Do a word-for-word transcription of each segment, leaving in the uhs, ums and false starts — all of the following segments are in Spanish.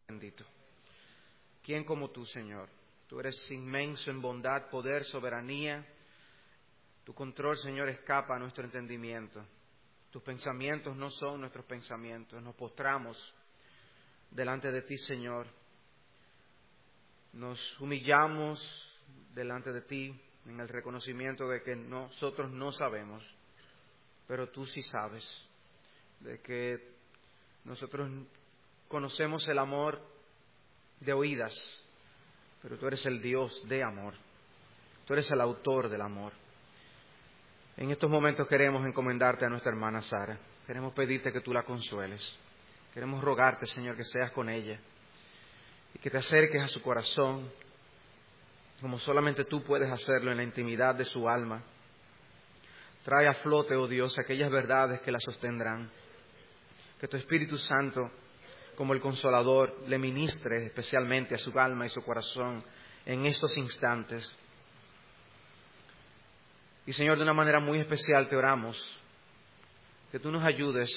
Bendito. ¿Quién como tú, Señor? Tú eres inmenso en bondad, poder, soberanía. Tu control, Señor, escapa a nuestro entendimiento. Tus pensamientos no son nuestros pensamientos. Nos postramos delante de ti, Señor. Nos humillamos delante de ti en el reconocimiento de que nosotros no sabemos, pero tú sí sabes, de que nosotros conocemos el amor de oídas, pero tú eres el Dios de amor. Tú eres el autor del amor. En estos momentos queremos encomendarte a nuestra hermana Sara. Queremos pedirte que tú la consueles. Queremos rogarte, Señor, que seas con ella y que te acerques a su corazón, como solamente tú puedes hacerlo en la intimidad de su alma. Trae a flote, oh Dios, aquellas verdades que la sostendrán. Que tu Espíritu Santo, como el Consolador, le ministre especialmente a su alma y su corazón en estos instantes. Y Señor, de una manera muy especial te oramos que tú nos ayudes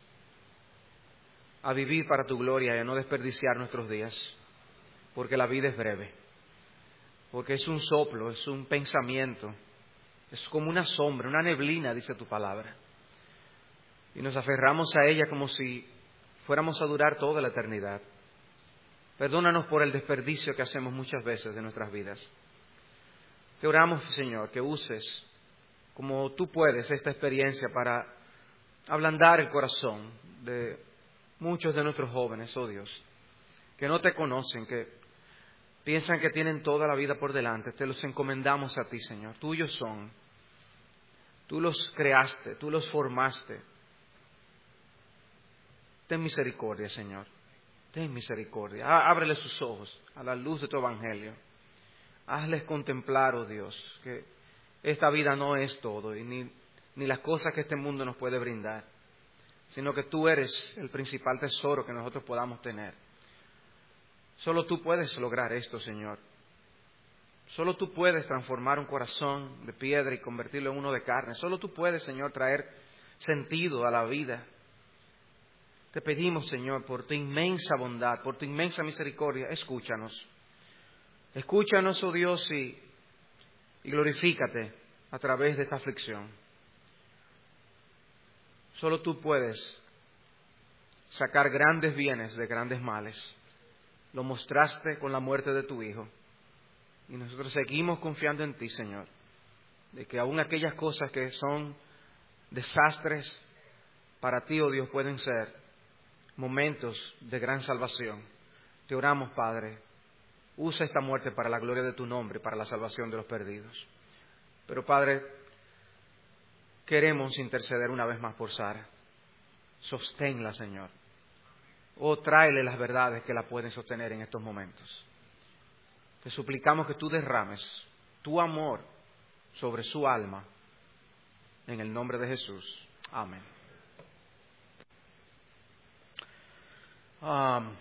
a vivir para tu gloria y a no desperdiciar nuestros días, porque la vida es breve, porque es un soplo, es un pensamiento, es como una sombra, una neblina, dice tu palabra. Y nos aferramos a ella como si fuéramos a durar toda la eternidad. Perdónanos por el desperdicio que hacemos muchas veces de nuestras vidas. Te oramos, Señor, que uses como tú puedes esta experiencia para ablandar el corazón de muchos de nuestros jóvenes, oh Dios, que no te conocen, que piensan que tienen toda la vida por delante. Te los encomendamos a ti, Señor. Tuyos son. Tú los creaste, tú los formaste. Ten misericordia, Señor. Ten misericordia. Ábrele sus ojos a la luz de tu evangelio. Hazles contemplar, oh Dios, que esta vida no es todo y ni, ni las cosas que este mundo nos puede brindar, sino que tú eres el principal tesoro que nosotros podamos tener. Solo tú puedes lograr esto, Señor. Solo tú puedes transformar un corazón de piedra y convertirlo en uno de carne. Solo tú puedes, Señor, traer sentido a la vida. Te pedimos, Señor, por tu inmensa bondad, por tu inmensa misericordia, escúchanos. Escúchanos, oh Dios, y, y glorifícate a través de esta aflicción. Solo tú puedes sacar grandes bienes de grandes males. Lo mostraste con la muerte de tu Hijo. Y nosotros seguimos confiando en ti, Señor, de que aún aquellas cosas que son desastres para ti, oh Dios, pueden ser momentos de gran salvación. Te oramos, Padre, usa esta muerte para la gloria de tu nombre, para la salvación de los perdidos. Pero, Padre, queremos interceder una vez más por Sara. Sosténla, Señor. O tráele las verdades que la pueden sostener en estos momentos. Te suplicamos que tú derrames tu amor sobre su alma, en el nombre de Jesús. Amén. Um,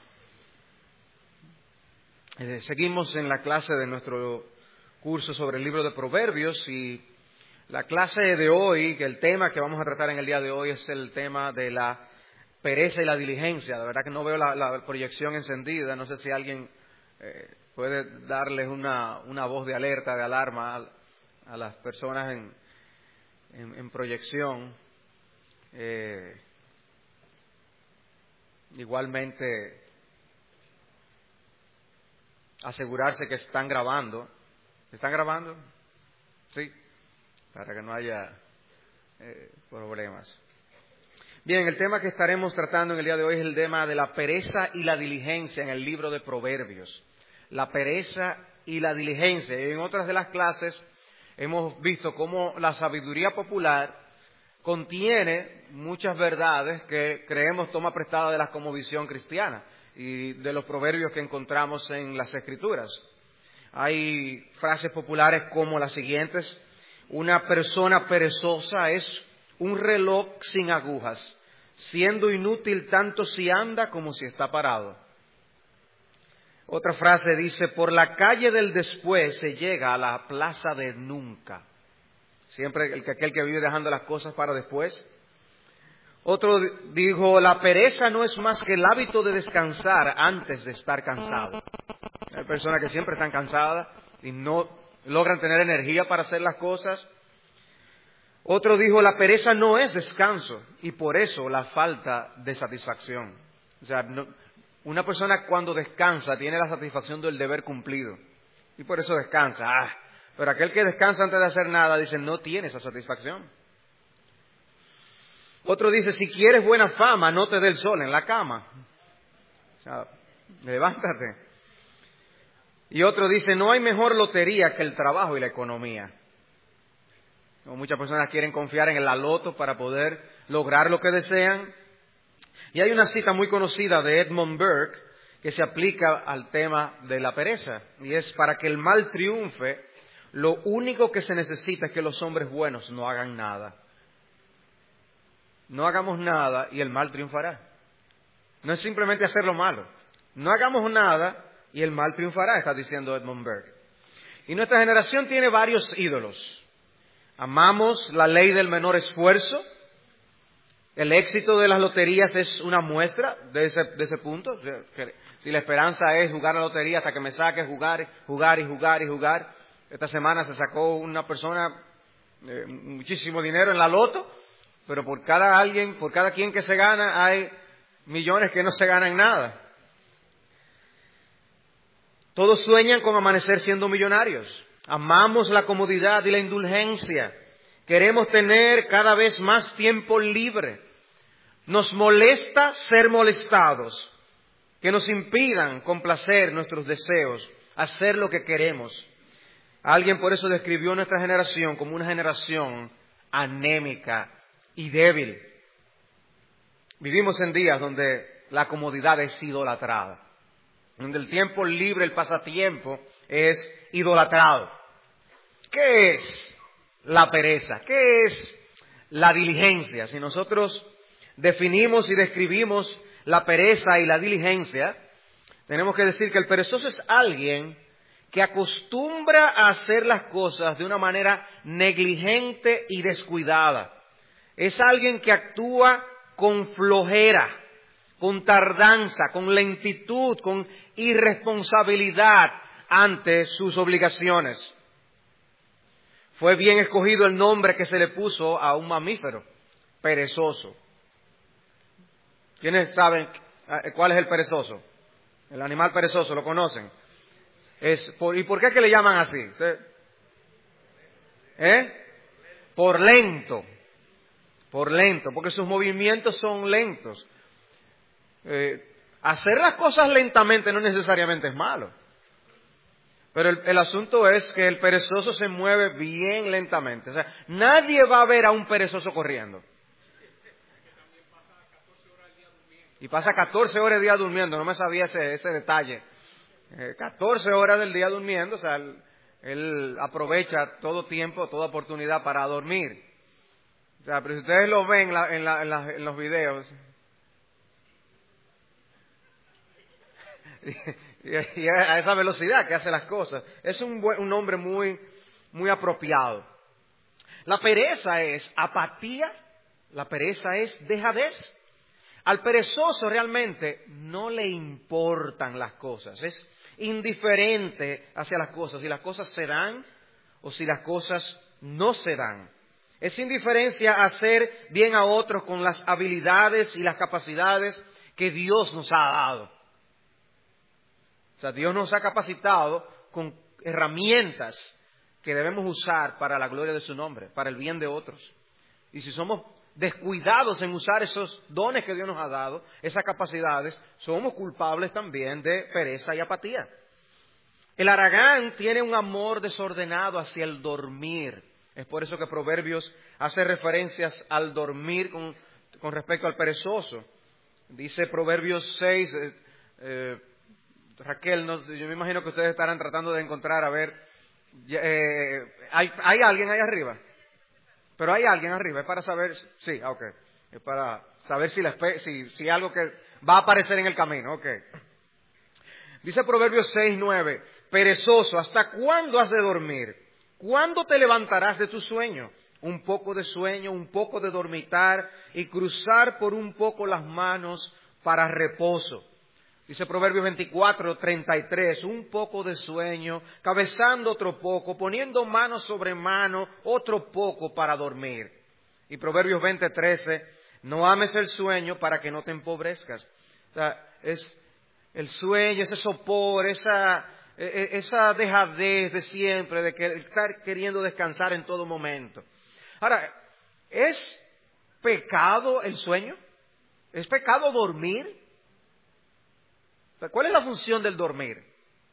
eh, seguimos en la clase de nuestro curso sobre el libro de Proverbios y la clase de hoy, que el tema que vamos a tratar en el día de hoy es el tema de la pereza y la diligencia. La verdad que no veo la, la proyección encendida, no sé si alguien eh, puede darles una, una voz de alerta, de alarma a, a las personas en, en, en proyección. Eh, igualmente, asegurarse que están grabando. ¿Están grabando? Sí, para que no haya eh, problemas. Bien, el tema que estaremos tratando en el día de hoy es el tema de la pereza y la diligencia en el libro de Proverbios. La pereza y la diligencia. En otras de las clases hemos visto cómo la sabiduría popular contiene muchas verdades que creemos toma prestada de la cosmovisión cristiana y de los proverbios que encontramos en las Escrituras. Hay frases populares como las siguientes: una persona perezosa es un reloj sin agujas, siendo inútil tanto si anda como si está parado. Otra frase dice: por la calle del después se llega a la plaza de nunca. Siempre el que aquel que vive dejando las cosas para después. Otro dijo, la pereza no es más que el hábito de descansar antes de estar cansado. Hay personas que siempre están cansadas y no logran tener energía para hacer las cosas. Otro dijo, la pereza no es descanso y por eso la falta de satisfacción. O sea, no, una persona cuando descansa tiene la satisfacción del deber cumplido y por eso descansa. Ah, pero aquel que descansa antes de hacer nada, dice, no tiene esa satisfacción. Otro dice, si quieres buena fama, no te dé el sol en la cama. O sea, levántate. Y otro dice, no hay mejor lotería que el trabajo y la economía. Como muchas personas quieren confiar en la loto para poder lograr lo que desean. Y hay una cita muy conocida de Edmund Burke que se aplica al tema de la pereza. Y es, para que el mal triunfe, lo único que se necesita es que los hombres buenos no hagan nada. No hagamos nada y el mal triunfará. No es simplemente hacer lo malo. No hagamos nada y el mal triunfará, está diciendo Edmund Burke. Y nuestra generación tiene varios ídolos. Amamos la ley del menor esfuerzo. El éxito de las loterías es una muestra de ese, de ese punto. Si la esperanza es jugar la lotería hasta que me saque, jugar, jugar y jugar y jugar. Esta semana se sacó una persona eh, muchísimo dinero en la loto, pero por cada alguien, por cada quien que se gana, hay millones que no se ganan nada. Todos sueñan con amanecer siendo millonarios. Amamos la comodidad y la indulgencia. Queremos tener cada vez más tiempo libre. Nos molesta ser molestados, que nos impidan complacer nuestros deseos, hacer lo que queremos. Alguien por eso describió nuestra generación como una generación anémica y débil. Vivimos en días donde la comodidad es idolatrada, donde el tiempo libre, el pasatiempo, es idolatrado. ¿Qué es la pereza? ¿Qué es la diligencia? Si nosotros definimos y describimos la pereza y la diligencia, tenemos que decir que el perezoso es alguien que acostumbra a hacer las cosas de una manera negligente y descuidada. Es alguien que actúa con flojera, con tardanza, con lentitud, con irresponsabilidad ante sus obligaciones. Fue bien escogido el nombre que se le puso a un mamífero, perezoso. ¿Quiénes saben cuál es el perezoso? El animal perezoso, ¿lo conocen? Es por, ¿y por qué es que le llaman así? ¿Eh? Por lento. Por lento, porque sus movimientos son lentos. Eh, hacer las cosas lentamente no necesariamente es malo. Pero el, el asunto es que el perezoso se mueve bien lentamente. O sea, nadie va a ver a un perezoso corriendo. Y pasa catorce horas del día durmiendo. No me sabía ese, ese detalle. Eh, catorce horas del día durmiendo. O sea, él, él aprovecha todo tiempo, toda oportunidad para dormir. O sea, pero si ustedes lo ven en, la, en, la, en, la, en los videos... Y a esa velocidad que hace las cosas. Es un, buen, un hombre muy, muy apropiado. La pereza es apatía, la pereza es dejadez. Al perezoso realmente no le importan las cosas, es indiferente hacia las cosas, si las cosas se dan o si las cosas no se dan. Es indiferencia a hacer bien a otros con las habilidades y las capacidades que Dios nos ha dado. O sea, Dios nos ha capacitado con herramientas que debemos usar para la gloria de su nombre, para el bien de otros. Y si somos descuidados en usar esos dones que Dios nos ha dado, esas capacidades, somos culpables también de pereza y apatía. El haragán tiene un amor desordenado hacia el dormir. Es por eso que Proverbios hace referencias al dormir con, con respecto al perezoso. Dice Proverbios seis... Eh, eh, Raquel, no, yo me imagino que ustedes estarán tratando de encontrar, a ver, eh, ¿hay, ¿hay alguien ahí arriba? Pero hay alguien arriba, es para saber, sí, ok, es para saber si, la, si, si algo que va a aparecer en el camino, ok. Dice Proverbios seis, nueve, perezoso, ¿hasta cuándo has de dormir? ¿Cuándo te levantarás de tu sueño? un poco de sueño, un poco de dormitar y cruzar por un poco las manos para reposo. Dice Proverbios veinticuatro, treinta y tres, un poco de sueño, cabezando otro poco, poniendo mano sobre mano, otro poco para dormir. Y Proverbios veinte, trece, no ames el sueño para que no te empobrezcas. O sea, es el sueño, ese sopor, esa, esa dejadez de siempre, de que estar queriendo descansar en todo momento. Ahora, ¿es pecado el sueño? ¿Es pecado dormir? ¿Cuál es la función del dormir?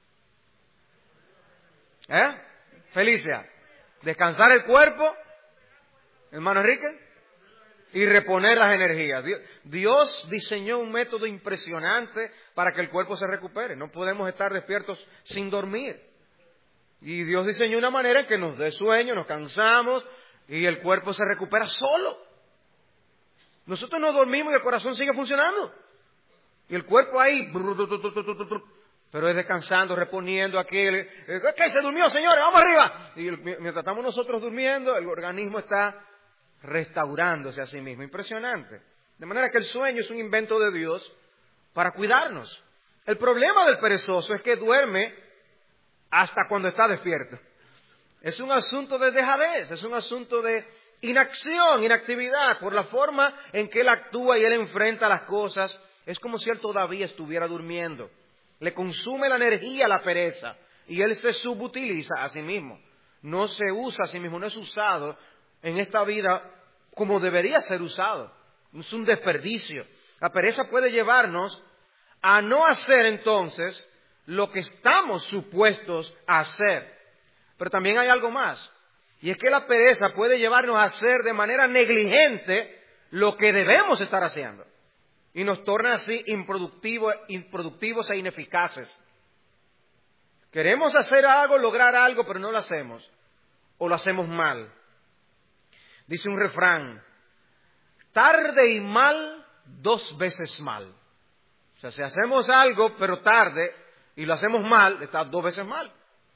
¿Eh? Felicia, descansar el cuerpo, hermano Enrique, y reponer las energías. Dios, Dios diseñó un método impresionante para que el cuerpo se recupere. No podemos estar despiertos sin dormir. Y Dios diseñó una manera en que nos dé sueño, nos cansamos y el cuerpo se recupera solo. Nosotros no dormimos y el corazón sigue funcionando. Y el cuerpo ahí, pero es descansando, reponiendo aquí. ¿Qué? ¿Se durmió, señores? ¡Vamos arriba! Y mientras estamos nosotros durmiendo, el organismo está restaurándose a sí mismo. Impresionante. De manera que el sueño es un invento de Dios para cuidarnos. El problema del perezoso es que duerme hasta cuando está despierto. Es un asunto de dejadez, es un asunto de inacción, inactividad, por la forma en que él actúa y él enfrenta las cosas. Es como si él todavía estuviera durmiendo. Le consume la energía la pereza y él se subutiliza a sí mismo. No se usa a sí mismo, no es usado en esta vida como debería ser usado. Es un desperdicio. La pereza puede llevarnos a no hacer entonces lo que estamos supuestos a hacer. Pero también hay algo más. Y es que la pereza puede llevarnos a hacer de manera negligente lo que debemos estar haciendo. Y nos torna así improductivos, improductivos e ineficaces. Queremos hacer algo, lograr algo, pero no lo hacemos. O lo hacemos mal. Dice un refrán, tarde y mal, dos veces mal. O sea, si hacemos algo, pero tarde, y lo hacemos mal, está dos veces mal.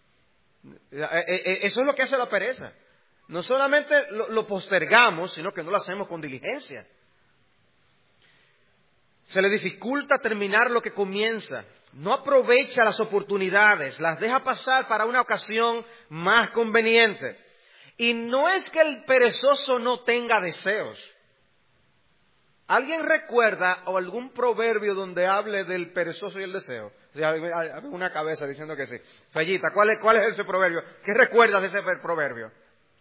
Eso es lo que hace la pereza. No solamente lo postergamos, sino que no lo hacemos con diligencia. Se le dificulta terminar lo que comienza. No aprovecha las oportunidades, las deja pasar para una ocasión más conveniente. Y no es que el perezoso no tenga deseos. ¿Alguien recuerda o algún proverbio donde hable del perezoso y el deseo? O sea, hay una cabeza diciendo que sí. Fellita, ¿cuál es, cuál es ese proverbio? ¿Qué recuerdas de ese proverbio?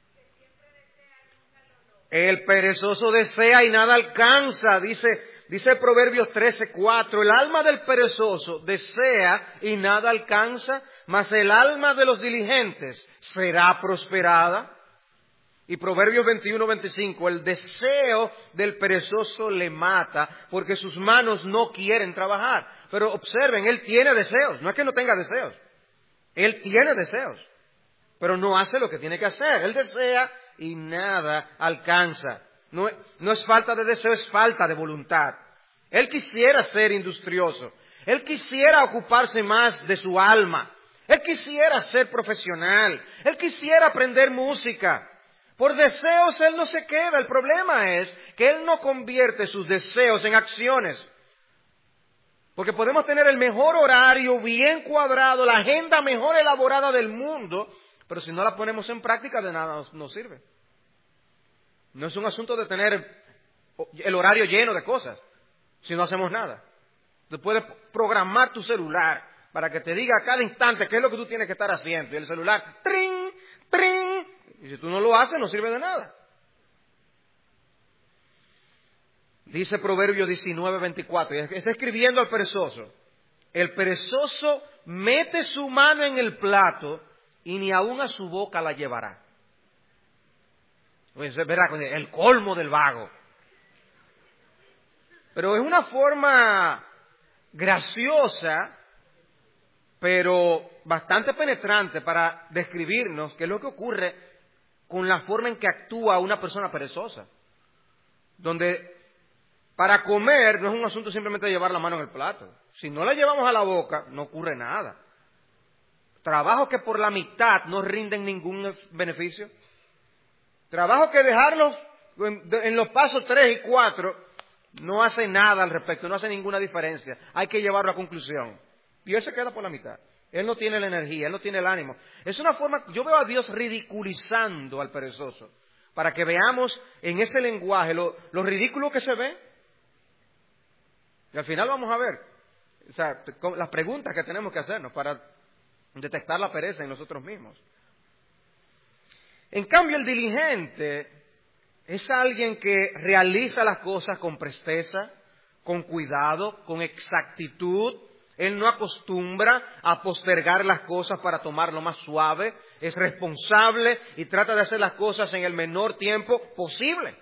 El perezoso desea y nada alcanza, dice, dice Proverbios trece, cuatro. El alma del perezoso desea y nada alcanza, mas el alma de los diligentes será prosperada. Y Proverbios veintiuno, veinticinco, el deseo del perezoso le mata porque sus manos no quieren trabajar. Pero observen, él tiene deseos, no es que no tenga deseos. Él tiene deseos, pero no hace lo que tiene que hacer. Él desea y nada alcanza. No, no es falta de deseo, es falta de voluntad. Él quisiera ser industrioso, él quisiera ocuparse más de su alma, él quisiera ser profesional, él quisiera aprender música. Por deseos él no se queda. El problema es que él no convierte sus deseos en acciones. Porque podemos tener el mejor horario bien cuadrado, la agenda mejor elaborada del mundo, pero si no la ponemos en práctica de nada nos, nos sirve. No es un asunto de tener el horario lleno de cosas, si no hacemos nada. Tú puedes programar tu celular para que te diga a cada instante qué es lo que tú tienes que estar haciendo. Y el celular, ¡trin! ¡trin! Y si tú no lo haces, no sirve de nada. Dice Proverbio diecinueve, veinticuatro, y está escribiendo al perezoso. El perezoso mete su mano en el plato y ni aún a su boca la llevará. Pues es verdad, el colmo del vago. Pero es una forma graciosa, pero bastante penetrante para describirnos qué es lo que ocurre con la forma en que actúa una persona perezosa. Donde para comer no es un asunto simplemente de llevar la mano en el plato. Si no la llevamos a la boca, no ocurre nada. Trabajos que por la mitad no rinden ningún beneficio. Trabajo que dejarlo en, en los pasos tres y cuatro no hace nada al respecto, no hace ninguna diferencia. Hay que llevarlo a conclusión. Y él se queda por la mitad. Él no tiene la energía, él no tiene el ánimo. Es una forma, yo veo a Dios ridiculizando al perezoso, para que veamos en ese lenguaje lo, lo ridículo que se ve. Y al final vamos a ver, o sea, las preguntas que tenemos que hacernos para detectar la pereza en nosotros mismos. En cambio, el diligente es alguien que realiza las cosas con presteza, con cuidado, con exactitud. Él no acostumbra a postergar las cosas para tomarlo más suave. Es responsable y trata de hacer las cosas en el menor tiempo posible.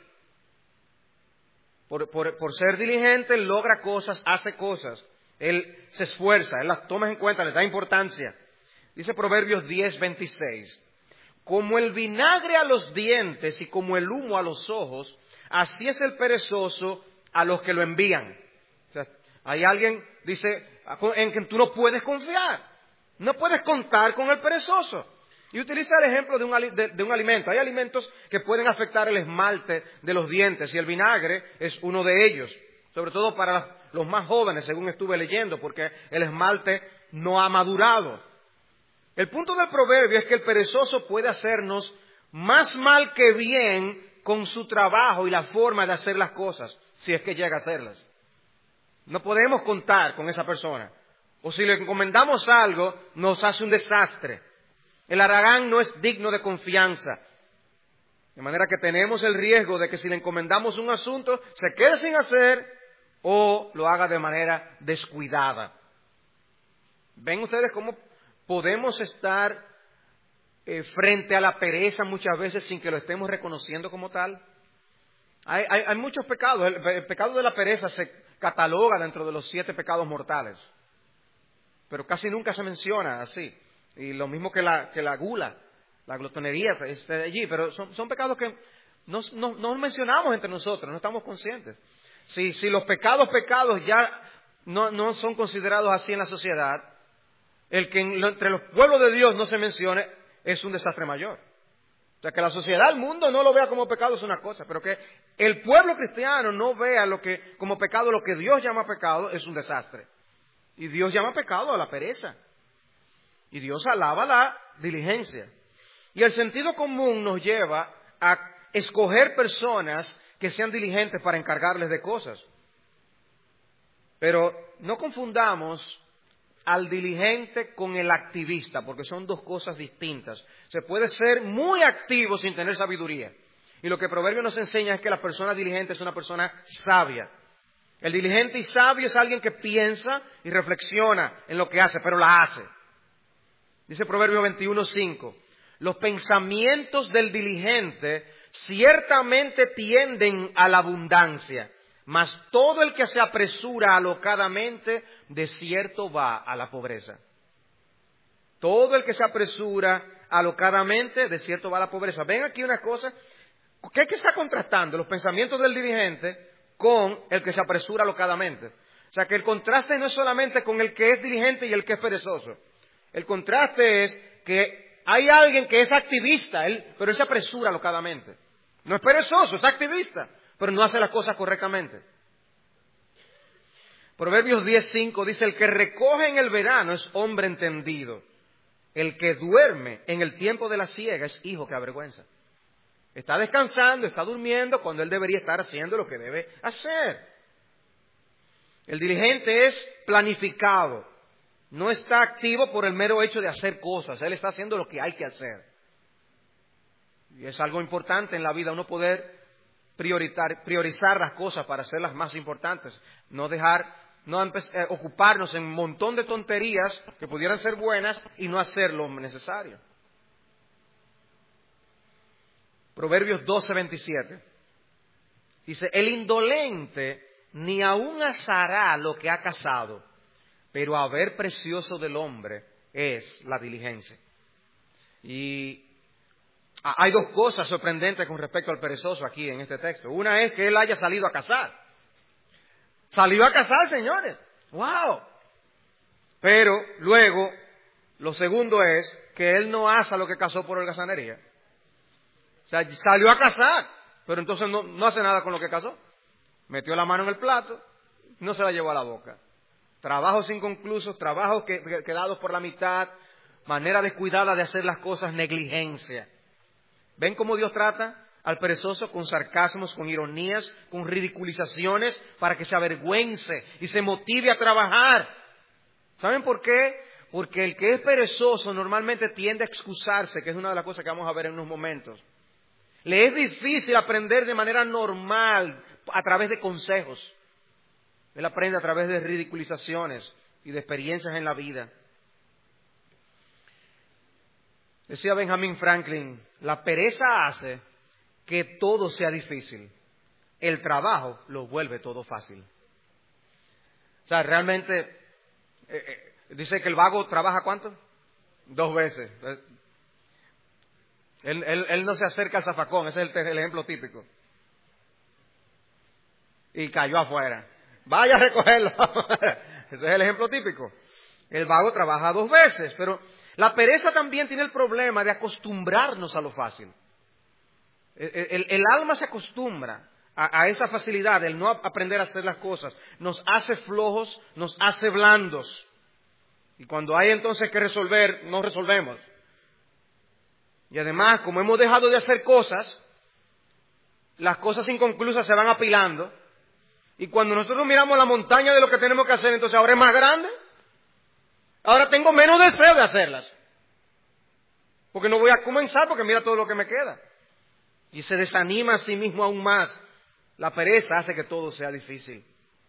Por, por, por ser diligente, él logra cosas, hace cosas. Él se esfuerza, él las toma en cuenta, le da importancia. Dice Proverbios diez, veintiséis. Como el vinagre a los dientes y como el humo a los ojos, así es el perezoso a los que lo envían. O sea, hay alguien, dice, en quien tú no puedes confiar. No puedes contar con el perezoso. Y utiliza el ejemplo de un, de, de un alimento. Hay alimentos que pueden afectar el esmalte de los dientes y el vinagre es uno de ellos. Sobre todo para las, los más jóvenes, según estuve leyendo, porque el esmalte no ha madurado. El punto del proverbio es que el perezoso puede hacernos más mal que bien con su trabajo y la forma de hacer las cosas, si es que llega a hacerlas. No podemos contar con esa persona. O si le encomendamos algo, nos hace un desastre. El haragán no es digno de confianza. De manera que tenemos el riesgo de que si le encomendamos un asunto, se quede sin hacer o lo haga de manera descuidada. ¿Ven ustedes cómo podemos estar eh, frente a la pereza muchas veces sin que lo estemos reconociendo como tal? Hay, hay, hay muchos pecados. El, el pecado de la pereza se cataloga dentro de los siete pecados mortales. Pero casi nunca se menciona así. Y lo mismo que la, que la gula, la glotonería está allí. Pero son, son pecados que no, no, no mencionamos entre nosotros, no estamos conscientes. Si, si los pecados, pecados ya no, no son considerados así en la sociedad, el que en, entre los pueblos de Dios no se mencione es un desastre mayor. O sea, que la sociedad, el mundo no lo vea como pecado es una cosa, pero que el pueblo cristiano no vea lo que como pecado, lo que Dios llama pecado, es un desastre. Y Dios llama pecado a la pereza. Y Dios alaba la diligencia. Y el sentido común nos lleva a escoger personas que sean diligentes para encargarles de cosas. Pero no confundamos al diligente con el activista, porque son dos cosas distintas. Se puede ser muy activo sin tener sabiduría. Y lo que el proverbio nos enseña es que la persona diligente es una persona sabia. El diligente y sabio es alguien que piensa y reflexiona en lo que hace, pero la hace. Dice Proverbio veintiuno, cinco. Los pensamientos del diligente ciertamente tienden a la abundancia, mas todo el que se apresura alocadamente, de cierto va a la pobreza. Todo el que se apresura alocadamente, de cierto va a la pobreza. Ven aquí una cosa, ¿qué es que está contrastando? Los pensamientos del diligente con el que se apresura alocadamente. O sea que el contraste no es solamente con el que es diligente y el que es perezoso. El contraste es que hay alguien que es activista, él, pero él se apresura alocadamente. No es perezoso, es activista, pero no hace las cosas correctamente. Proverbios diez, cinco dice, el que recoge en el verano es hombre entendido. El que duerme en el tiempo de la siega es hijo que avergüenza. Está descansando, está durmiendo cuando él debería estar haciendo lo que debe hacer. El diligente es planificado. No está activo por el mero hecho de hacer cosas. Él está haciendo lo que hay que hacer. Y es algo importante en la vida, uno poder priorizar, priorizar las cosas para hacerlas más importantes. No dejar, no eh, ocuparnos en un montón de tonterías que pudieran ser buenas y no hacer lo necesario. Proverbios doce, veintisiete. Dice, el indolente ni aun asará lo que ha cazado, pero haber precioso del hombre es la diligencia. Y hay dos cosas sorprendentes con respecto al perezoso aquí en este texto. Una es que él haya salido a cazar. Salió a cazar, señores. ¡Wow! Pero luego, lo segundo es que él no asa lo que cazó por holgazanería. O sea, salió a cazar, pero entonces no, no hace nada con lo que cazó. Metió la mano en el plato, no se la llevó a la boca. Trabajos inconclusos, trabajos que, que, quedados por la mitad, manera descuidada de hacer las cosas, negligencia. ¿Ven cómo Dios trata al perezoso? Con sarcasmos, con ironías, con ridiculizaciones, para que se avergüence y se motive a trabajar. ¿Saben por qué? Porque el que es perezoso normalmente tiende a excusarse, que es una de las cosas que vamos a ver en unos momentos. Le es difícil aprender de manera normal a través de consejos. Él aprende a través de ridiculizaciones y de experiencias en la vida. Decía Benjamin Franklin, la pereza hace que todo sea difícil. El trabajo lo vuelve todo fácil. O sea, realmente, eh, eh, dice que el vago trabaja ¿cuánto? Dos veces. Él, él, él no se acerca al zafacón, ese es el, el ejemplo típico. Y cayó afuera. Vaya a recogerlo. Ese es el ejemplo típico. El vago trabaja dos veces, pero la pereza también tiene el problema de acostumbrarnos a lo fácil. El, el, el alma se acostumbra a, a esa facilidad, el no aprender a hacer las cosas. Nos hace flojos, nos hace blandos. Y cuando hay entonces que resolver, no resolvemos. Y además, como hemos dejado de hacer cosas, las cosas inconclusas se van apilando. Y cuando nosotros miramos la montaña de lo que tenemos que hacer, entonces ahora es más grande. Ahora tengo menos deseo de hacerlas. Porque no voy a comenzar porque mira todo lo que me queda. Y se desanima a sí mismo aún más. La pereza hace que todo sea difícil.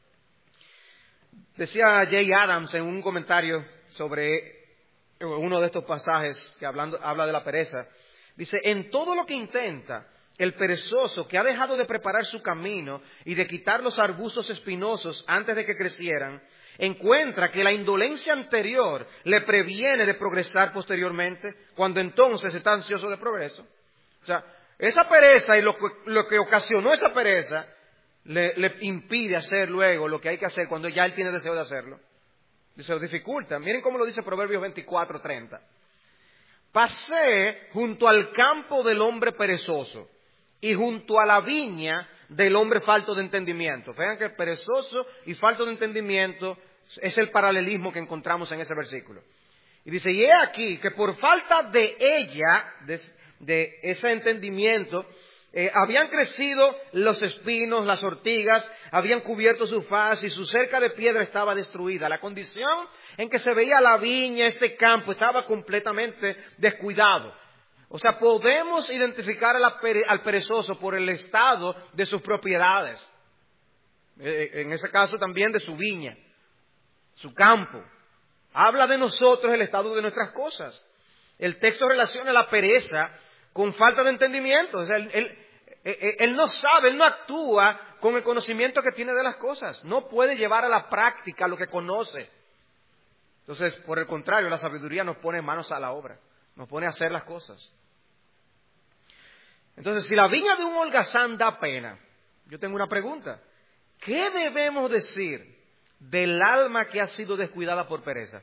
Decía Jay Adams en un comentario sobre uno de estos pasajes que hablando, habla de la pereza. Dice, en todo lo que intenta, el perezoso que ha dejado de preparar su camino y de quitar los arbustos espinosos antes de que crecieran, encuentra que la indolencia anterior le previene de progresar posteriormente, cuando entonces está ansioso de progreso. O sea, esa pereza y lo que, lo que ocasionó esa pereza le, le impide hacer luego lo que hay que hacer cuando ya él tiene deseo de hacerlo. Y se lo dificulta. Miren cómo lo dice Proverbios veinticuatro treinta. Pasé junto al campo del hombre perezoso y junto a la viña del hombre falto de entendimiento. Vean que perezoso y falto de entendimiento es el paralelismo que encontramos en ese versículo. Y dice, y he aquí que por falta de ella, de, de ese entendimiento, eh, habían crecido los espinos, las ortigas, habían cubierto su faz y su cerca de piedra estaba destruida. La condición en que se veía la viña, este campo, estaba completamente descuidado. O sea, podemos identificar a la pere, al perezoso por el estado de sus propiedades. Eh, en ese caso también de su viña, su campo. Habla de nosotros el estado de nuestras cosas. El texto relaciona la pereza con falta de entendimiento. O sea, él, él, él, él no sabe, él no actúa con el conocimiento que tiene de las cosas. No puede llevar a la práctica lo que conoce. Entonces, por el contrario, la sabiduría nos pone manos a la obra. Nos pone a hacer las cosas. Entonces, si la viña de un holgazán da pena, yo tengo una pregunta. ¿Qué debemos decir del alma que ha sido descuidada por pereza?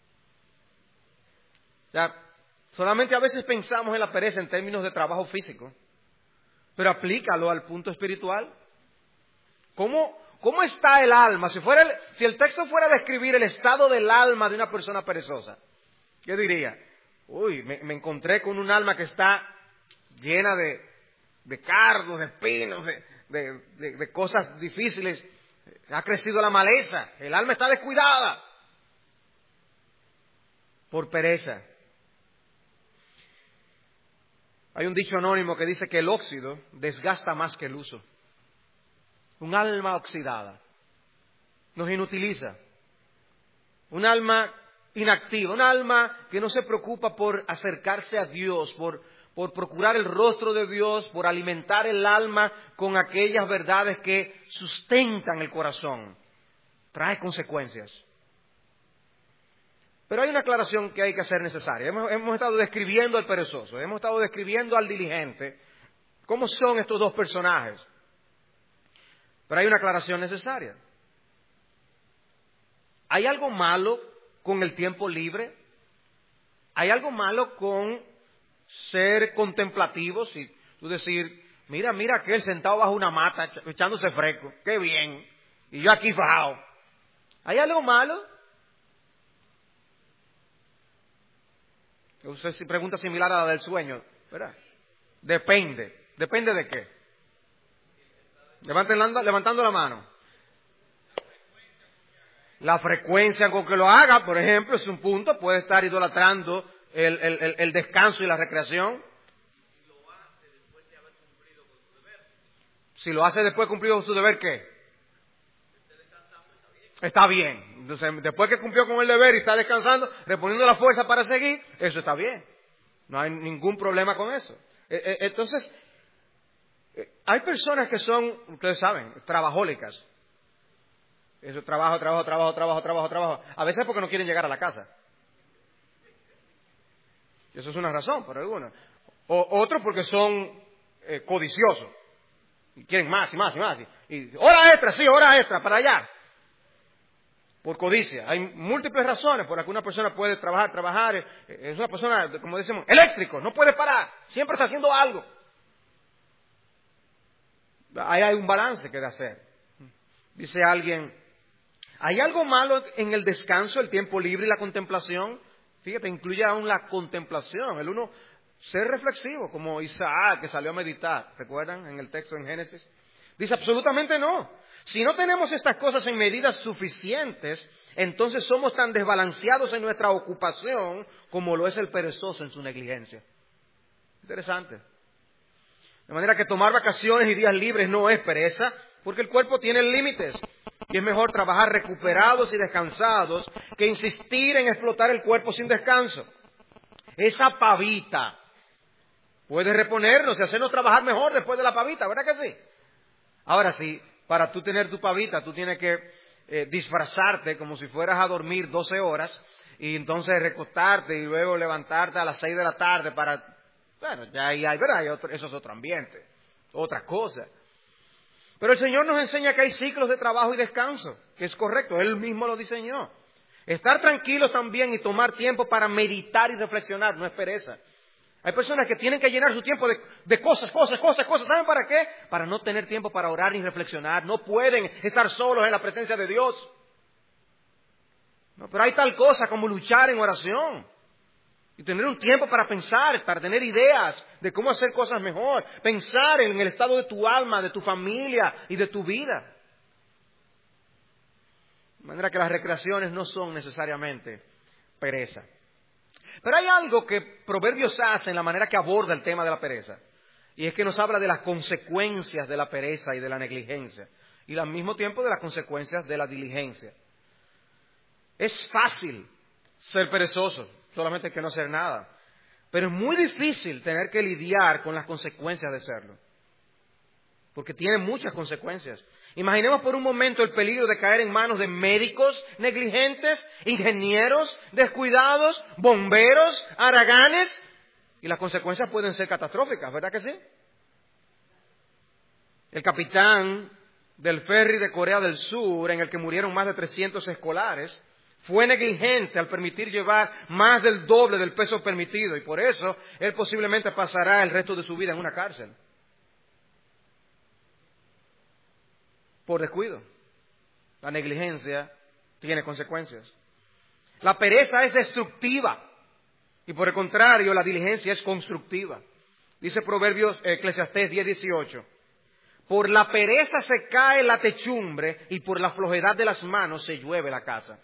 O sea, solamente a veces pensamos en la pereza en términos de trabajo físico, pero aplícalo al punto espiritual. ¿Cómo, cómo está el alma? Si, fuera el, si el texto fuera a describir el estado del alma de una persona perezosa, ¿qué diría? Uy, me, me encontré con un alma que está llena de, de cardos, de espinos, de, de, de, de cosas difíciles. Ha crecido la maleza, el alma está descuidada por pereza. Hay un dicho anónimo que dice que el óxido desgasta más que el uso. Un alma oxidada nos inutiliza. Un alma inactiva, un alma que no se preocupa por acercarse a Dios, por, por procurar el rostro de Dios, por alimentar el alma con aquellas verdades que sustentan el corazón. Trae consecuencias. Pero hay una aclaración que hay que hacer necesaria. Hemos, hemos estado describiendo al perezoso, hemos estado describiendo al diligente. ¿Cómo son estos dos personajes? Pero hay una aclaración necesaria. ¿Hay algo malo con el tiempo libre? ¿Hay algo malo con ser contemplativos y Tú decir, mira, mira aquel sentado bajo una mata echándose fresco, qué bien, y yo aquí fajado. ¿Hay algo malo? Usted si pregunta similar a la del sueño, ¿verdad? Depende. ¿Depende de qué? Levanten la, levantando la mano. La frecuencia con que lo haga, por ejemplo, es un punto. Puede estar idolatrando el, el, el, el descanso y la recreación. Si lo hace después de cumplido su deber, ¿qué? Está bien. Entonces, después que cumplió con el deber y está descansando, reponiendo la fuerza para seguir, eso está bien. No hay ningún problema con eso. Entonces, hay personas que son, ustedes saben, trabajólicas. Eso, trabajo, trabajo, trabajo, trabajo, trabajo, trabajo. A veces porque no quieren llegar a la casa. Eso es una razón, por algunos. O otros porque son eh, codiciosos. Y quieren más y más y más. Y, y hora extra, sí, hora extra, para allá. Por codicia. Hay múltiples razones por las que una persona puede trabajar, trabajar. Es una persona, como decimos, eléctrico, no puede parar. Siempre está haciendo algo. Ahí hay un balance que de hacer. Dice alguien, ¿hay algo malo en el descanso, el tiempo libre y la contemplación? Fíjate, incluye aún la contemplación. El uno, ser reflexivo, como Isaac que salió a meditar. ¿Recuerdan en el texto en Génesis? Dice, absolutamente no. Si no tenemos estas cosas en medidas suficientes, entonces somos tan desbalanceados en nuestra ocupación como lo es el perezoso en su negligencia. Interesante. De manera que tomar vacaciones y días libres no es pereza, porque el cuerpo tiene límites. Y es mejor trabajar recuperados y descansados que insistir en explotar el cuerpo sin descanso. Esa pavita puede reponernos y hacernos trabajar mejor después de la pavita, ¿verdad que sí? Ahora sí, para tú tener tu pavita, tú tienes que eh, disfrazarte como si fueras a dormir doce horas y entonces recostarte y luego levantarte a las seis de la tarde para... Bueno, ya ahí hay, ¿verdad? Hay otro, eso es otro ambiente, otra cosa. Pero el Señor nos enseña que hay ciclos de trabajo y descanso, que es correcto, Él mismo lo diseñó. Estar tranquilos también y tomar tiempo para meditar y reflexionar no es pereza. Hay personas que tienen que llenar su tiempo de, de cosas, cosas, cosas, cosas. ¿Saben para qué? Para no tener tiempo para orar ni reflexionar. No pueden estar solos en la presencia de Dios. No, pero hay tal cosa como luchar en oración. Y tener un tiempo para pensar, para tener ideas de cómo hacer cosas mejor. Pensar en el estado de tu alma, de tu familia y de tu vida. De manera que las recreaciones no son necesariamente pereza. Pero hay algo que Proverbios hace en la manera que aborda el tema de la pereza. Y es que nos habla de las consecuencias de la pereza y de la negligencia. Y al mismo tiempo de las consecuencias de la diligencia. Es fácil ser perezoso, solamente hay que no hacer nada. Pero es muy difícil tener que lidiar con las consecuencias de serlo. Porque tiene muchas consecuencias. Imaginemos por un momento el peligro de caer en manos de médicos negligentes, ingenieros descuidados, bomberos haraganes, y las consecuencias pueden ser catastróficas, ¿verdad que sí? El capitán del ferry de Corea del Sur, en el que murieron más de trescientos escolares, fue negligente al permitir llevar más del doble del peso permitido, y por eso él posiblemente pasará el resto de su vida en una cárcel. Por descuido. La negligencia tiene consecuencias. La pereza es destructiva y por el contrario la diligencia es constructiva. Dice Proverbios Eclesiastés diez dieciocho. Por la pereza se cae la techumbre y por la flojedad de las manos se llueve la casa.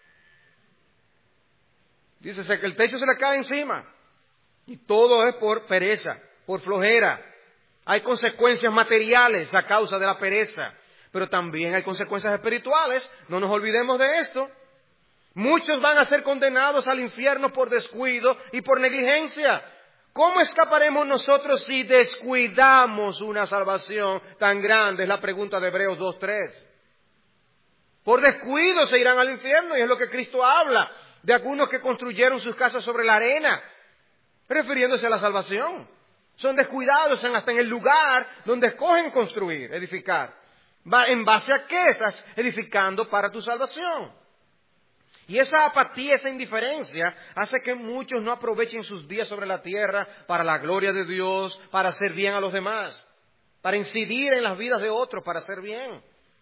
Dice que el techo se le cae encima y todo es por pereza, por flojera. Hay consecuencias materiales a causa de la pereza. Pero también hay consecuencias espirituales, no nos olvidemos de esto. Muchos van a ser condenados al infierno por descuido y por negligencia. ¿Cómo escaparemos nosotros si descuidamos una salvación tan grande? Es la pregunta de Hebreos dos tres. Por descuido se irán al infierno y es lo que Cristo habla de algunos que construyeron sus casas sobre la arena, refiriéndose a la salvación. Son descuidados hasta en el lugar donde escogen construir, edificar. ¿En base a qué estás edificando para tu salvación? Y esa apatía, esa indiferencia, hace que muchos no aprovechen sus días sobre la tierra para la gloria de Dios, para hacer bien a los demás, para incidir en las vidas de otros, para hacer bien.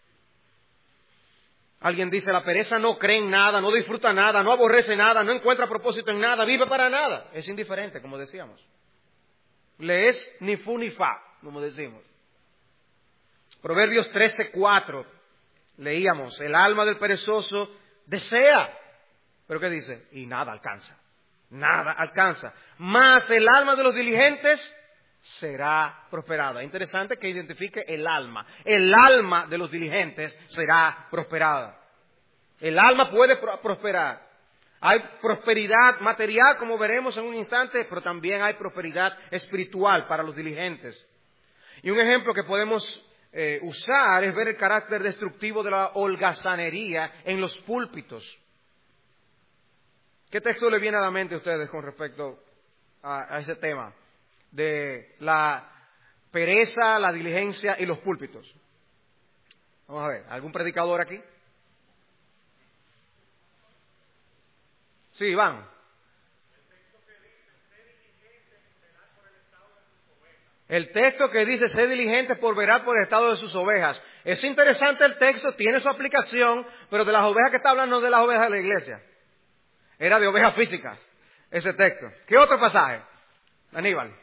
Alguien dice, la pereza no cree en nada, no disfruta nada, no aborrece nada, no encuentra propósito en nada, vive para nada. Es indiferente, como decíamos. Le es ni fu ni fa, como decimos. Proverbios trece, cuatro, leíamos, el alma del perezoso desea, pero ¿qué dice? Y nada alcanza, nada alcanza. Mas el alma de los diligentes será prosperada. Interesante que identifique el alma. El alma de los diligentes será prosperada. El alma puede pro- prosperar. Hay prosperidad material, como veremos en un instante, pero también hay prosperidad espiritual para los diligentes. Y un ejemplo que podemos eh, usar es ver el carácter destructivo de la holgazanería en los púlpitos. ¿Qué texto le viene a la mente a ustedes con respecto a, a ese tema de la pereza, la diligencia y los púlpitos? Vamos a ver, ¿algún predicador aquí? Sí, Iván. El texto que dice, sé diligente por velar por el estado de sus ovejas. Es interesante el texto, tiene su aplicación, pero de las ovejas que está hablando no de las ovejas de la iglesia. Era de ovejas físicas, ese texto. ¿Qué otro pasaje? Aníbal.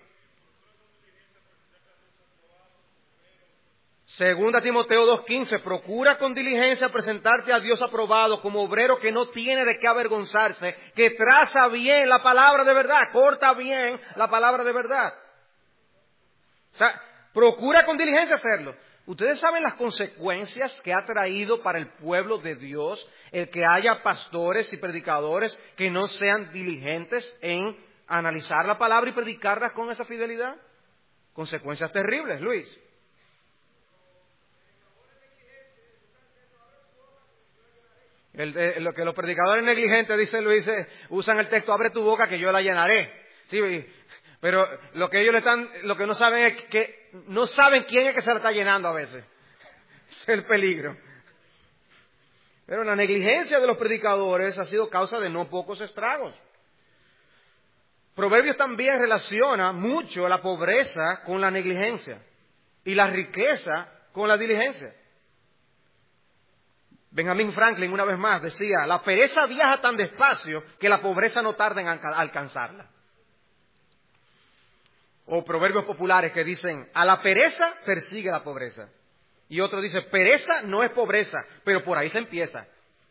Segunda Timoteo dos quince, procura con diligencia presentarte a Dios aprobado como obrero que no tiene de qué avergonzarse, que traza bien la palabra de verdad, corta bien la palabra de verdad. O sea, procura con diligencia hacerlo. Ustedes saben las consecuencias que ha traído para el pueblo de Dios el que haya pastores y predicadores que no sean diligentes en analizar la palabra y predicarla con esa fidelidad. Consecuencias terribles, Luis. El, el, lo que los predicadores negligentes, dice Luis, usan el texto, abre tu boca que yo la llenaré. Sí, pero lo que ellos le están, lo que no saben es que no saben quién es que se la está llenando a veces. Ese es el peligro. Pero la negligencia de los predicadores ha sido causa de no pocos estragos. Proverbios también relaciona mucho la pobreza con la negligencia y la riqueza con la diligencia. Benjamin Franklin, una vez más, decía, la pereza viaja tan despacio que la pobreza no tarda en alcanzarla. O proverbios populares que dicen, a la pereza persigue la pobreza. Y otro dice, pereza no es pobreza, pero por ahí se empieza.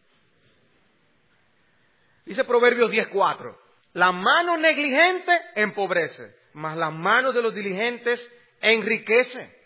Dice Proverbios diez cuatro, la mano negligente empobrece, mas la mano de los diligentes enriquece.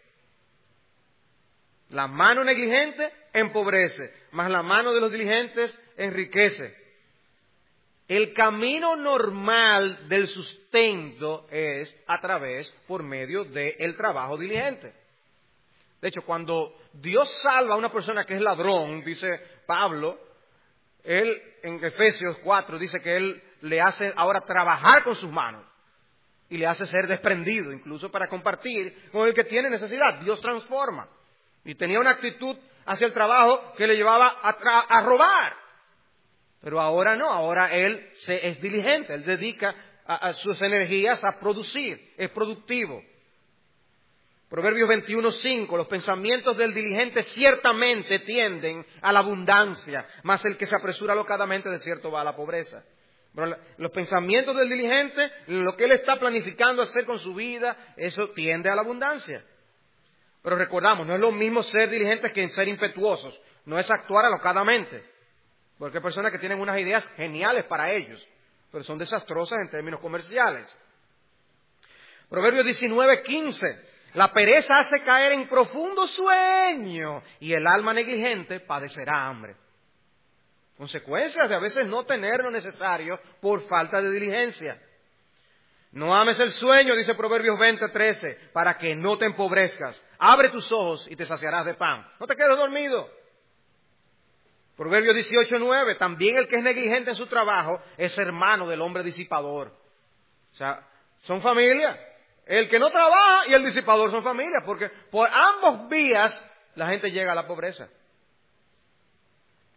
La mano negligente empobrece, mas la mano de los diligentes enriquece. El camino normal del sustento es a través, por medio del trabajo diligente. De hecho, cuando Dios salva a una persona que es ladrón, dice Pablo, él en Efesios cuatro dice que él le hace ahora trabajar con sus manos y le hace ser desprendido, incluso para compartir con el que tiene necesidad. Dios transforma. Y tenía una actitud hacia el trabajo que le llevaba a, tra- a robar. Pero ahora no, ahora él se, es diligente, él dedica a, a sus energías a producir, es productivo. Proverbios veintiuno cinco, los pensamientos del diligente ciertamente tienden a la abundancia, mas el que se apresura locadamente de cierto va a la pobreza. Pero la, los pensamientos del diligente, lo que él está planificando hacer con su vida, eso tiende a la abundancia. Pero recordamos, no es lo mismo ser diligentes que ser impetuosos, no es actuar alocadamente. Porque hay personas que tienen unas ideas geniales para ellos, pero son desastrosas en términos comerciales. Proverbios diecinueve quince, la pereza hace caer en profundo sueño y el alma negligente padecerá hambre. Consecuencias de a veces no tener lo necesario por falta de diligencia. No ames el sueño, dice Proverbios veinte trece, para que no te empobrezcas. Abre tus ojos y te saciarás de pan. No te quedes dormido. Proverbios dieciocho nueve, también el que es negligente en su trabajo es hermano del hombre disipador. O sea, son familia. El que no trabaja y el disipador son familia, porque por ambos vías la gente llega a la pobreza.